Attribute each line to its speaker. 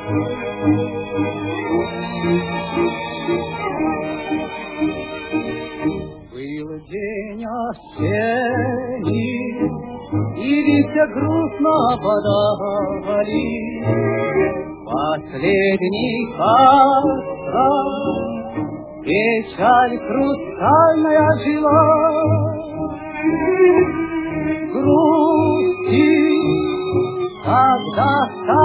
Speaker 1: Был день осенний, и везде грустно подали. Последний каскад, печаль хрустальная жила. Грусти, когда